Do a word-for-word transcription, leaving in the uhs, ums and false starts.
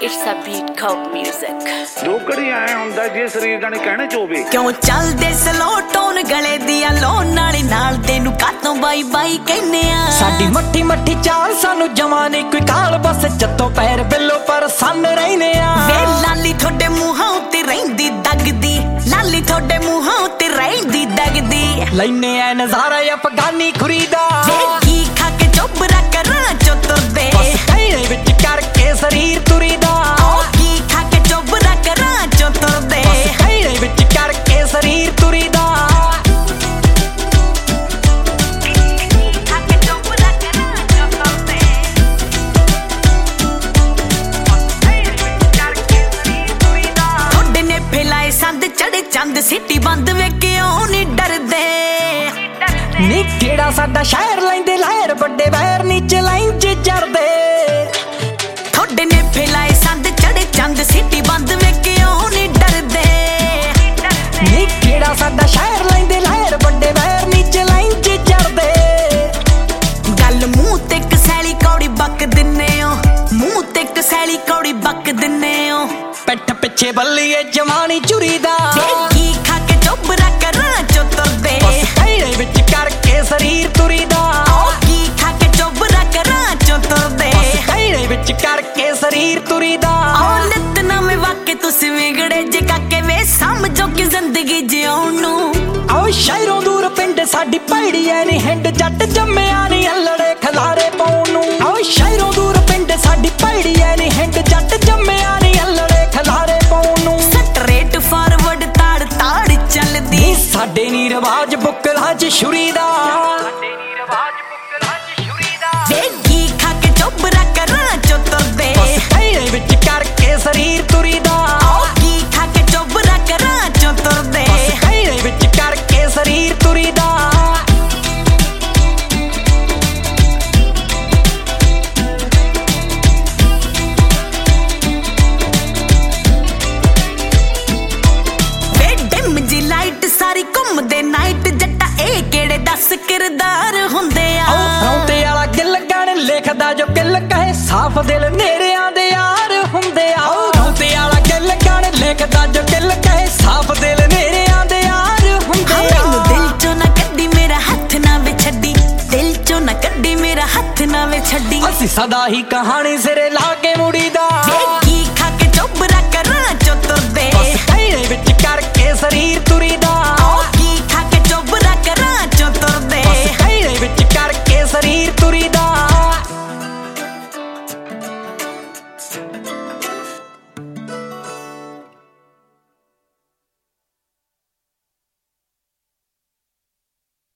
It's a beat called music. ਲੋਕੜੀ ਆਏ ਹੁੰਦਾ ਜੇ ਸਰੀਰ ਜਾਣੇ ਕਹਿਣੇ ਚੋਵੇ ਕਿਉਂ ਚੱਲਦੇ ਸਲੋ ਟੋਨ ਗਲੇ ਦੀਆਂ ਲੋਨ ਨਾਲੇ ਨਾਲ ਤੈਨੂੰ ਕਾਤੋਂ ਬਾਈ ਬਾਈ ਕਹਿੰਨੇ ਆ ਸਾਡੀ ਮੱਠੀ ਮੱਠੀ ਚਾਲ ਸਾਨੂੰ ਜਮਾਂ ਨੀ ਕੋਈ ਕਾਲ ਬਸ ਜੱਤੋਂ ਪੈਰ ਬਿੱਲੋ ਪਰ ਸੰਨ ਰਹਿੰਦੇ ਆ ਵੇ ਲਾਲੀ ਤੁਹਾਡੇ ਮੂੰਹਾਂ ਉੱਤੇ ਰਹਿੰਦੀ ਦਗਦੀ ਲਾਲੀ ਤੁਹਾਡੇ ਮੂੰਹਾਂ ਉੱਤੇ ਰਹਿੰਦੀ ਦਗਦੀ ਲੈਨੇ ਆ ਨਜ਼ਾਰਾ ਅਫਗਾਨੀ ਖੁਰੀਦਾ ਵੇ ਕੀ ਖਾ ਕੇ ਚੋਬਰਾ ਕਰਾਂ ਚੁੱਤਰਦੇ ਬਸ ਤੇਰੇ ਵਿੱਚ ਕਰਕੇ ਸਰੀਰ ਤੁਰੀਦਾ ਓ ਕੀ ਖਾ ਕੇ ਚੋਬਰਾ ਕਰਾਂ ਚੁੱਤਰਦੇ ਬਸ ਤੇਰੇ ਵਿੱਚ ਕਰਕੇ ਸਰੀਰ ਤੁਰੀਦਾ ਚੜੇ ਚੰਦ ਸਿੱਟੀ ਬੰਦ ਵੇ ਕਿਉਂ ਨੀ ਡਰਦੇ ਨੀ ਕਿਹੜਾ ਸਾਡਾ ਸ਼ਹਿਰ ਲੈਂਦੇ ਲਹਿਰ ਵੱਡੇ ਵੈਰ ਨੀਚੇ ਲਾਈਨ ਚ ਚੜਦੇ ਥੋੜੇ ਨੇ ਫੈਲਾਏ ਸੰਦ ਚੜੇ ਚੰਦ ਸਿੱਟੀ ਬੰਦ ਵੇ ਕਿਉਂ ਨੀ ਡਰਦੇ ਨੀ ਕਿਹੜਾ ਸਾਡਾ ਸ਼ਹਿਰ ਲੈਂਦੇ ਲਹਿਰ ਵੱਡੇ ਵੈਰ ਨੀਚੇ ਲਾਈਨ ਚ ਚੜਦੇ ਗੱਲ ਮੂੰਹ ਤੇ ਕਸੈਲੀ ਕੌੜੀ ਬੱਕ ਦਿੰਨੇ ਓ ਮੂੰਹ ਤੇ ਕਸੈਲੀ ਕੌੜੀ ਬੱਕ ਦਿੰਨੇ ਓ ਪਿੱਠ ਪਿੱਛੇ ਬੱਲੀਏ ਜਵਾਨੀ ਚੁਰੀਦਾ ਕੀ ਖਾ ਕੇ ਚੋਬਰਾ ਕਰਾਂ ਚੁੱਤਰਦੇ ਬਸ ਤੇਰੇ ਵਿੱਚ ਕਰਕੇ ਸਰੀਰ ਤੁਰੀਦਾ ਓ ਕੀ ਖਾ ਕੇ ਚੋਬਰਾ ਕਰਾਂ ਚੁੱਤਰਦੇ ਬਸ ਤੇਰੇ ਵਿੱਚ ਕਰਕੇ ਸਰੀਰ ਤੁਰੀਦਾ ਓ ਨਿਤ ਨਵੇਂ ਵਾਕੇ ਤੁਸੀਂ ਵਿਗੜੇ ਜੇ ਕਾਕੇ ਵੇ ਸਮਝੋ ਕਿ ਜ਼ਿੰਦਗੀ ਜਿਉਣ ਨੂੰ ਓ ਸ਼ਹਿਰੋਂ ਦੂਰ ਪਿੰਡ ਸਾਡੀ ਭੈੜੀ ਐ ਨੀ ਹਿੰਡ ਜੱਟ ਜੰਮਿਆ ਨੀ ਹੱਲੜੇ ਖਲਾਰੇ ਪਾਉਣ ਨੂੰ ਓ ਸ਼ਹਿਰੋਂ ਦੂਰ ਪਿੰਡ ਸਾਡੀ ਭੈੜੀ ਐ ਨੀ ਹਿੰਡ ਜੱਟ ਜੰਮਿਆ ਨੀ ਹੱਲੜੇ ਖਲਾਰੇ ਪਾਉਣ ਨੂੰ ਸਟਰੇਟ ਫਾਰਵਰਡ ਤਾੜ ਤਾੜ ਚੱਲਦੀ ਸਾਡੇ ਨੀ ਰਿਵਾਜ ਬੁੱਕਲਾਂ ਚ ਛੁਰੀ ਦਾ ਵੇ ਕੀ ਖਾ ਕੇ ਚੋਬਰਾ ਕਰਾਂ ਚੁੱਤਰਦੇ ਬਸ ਤੇਰੇ ਵਿੱਚ ਕਰਕੇ ਸਰੀਰ ਤੁਰੀਦਾ ਓ ਕੀ ਖਾ ਕੇ ਚੋਬਰਾ ਕਰਾਂ ਚੁੱਤਰਦੇ ਬਸ ਤੇਰੇ ਵਿੱਚ ਕਰਕੇ ਸਰੀਰ ਤੁਰੀਦਾ ਸਾਰੀ ਘੁੰਮਦੇ ਨਾਈਟ ਜੱਟਾ ਇਹ ਕਿਹੜੇ ਦਸ ਕਿਰਦਾਰ ਹੁੰਦੇ ਆ ਰੌਂਤੇ ਵਾਲਾ ਗਿੱਲ ਗਾਣੇ ਲਿਖਦਾ ਜੋ ਕਿੱਲ ਕਹੇ ਸਾਫ਼ ਦਿਲ ਨੇੜਿਆਂ ਦੇ ਯਾਰ ਹੁੰਦੇ ਆ ਰੌਂਤੇ ਵਾਲਾ ਗਿੱਲ ਗਾਣੇ ਲਿਖਦਾ ਜੋ ਕਿੱਲ ਕਹੇ ਸਾਫ਼ ਦਿਲ ਨੇੜਿਆਂ ਦੇ ਯਾਰ ਹੁੰਦੇ ਆ ਮੈਨੂੰ ਦਿਲ ਚੋਂ ਨਾ ਕੱਢੀ ਮੇਰਾ ਹੱਥ ਨਾ ਵੇ ਛੱਡੀ ਦਿਲ ਚੋਂ ਨਾ ਕੱਢੀ ਮੇਰਾ ਹੱਥ ਨਾ ਵੇ ਛੱਡੀ ਅਸੀਂ ਸਦਾ ਹੀ ਕਹਾਣੀ ਸਿਰੇ ਲਾ ਕੇ ਮੁੜੀਦਾ ਕੀ ਖਾ ਕੇ ਚੋਬਰਾ ਕਰਾਂ ਚੁੱਤਰਦੇ ਬਸ ਤੇਰੇ ਵਿੱਚ ਕਰਕੇ ਸਰੀਰ ਤੁਰੀ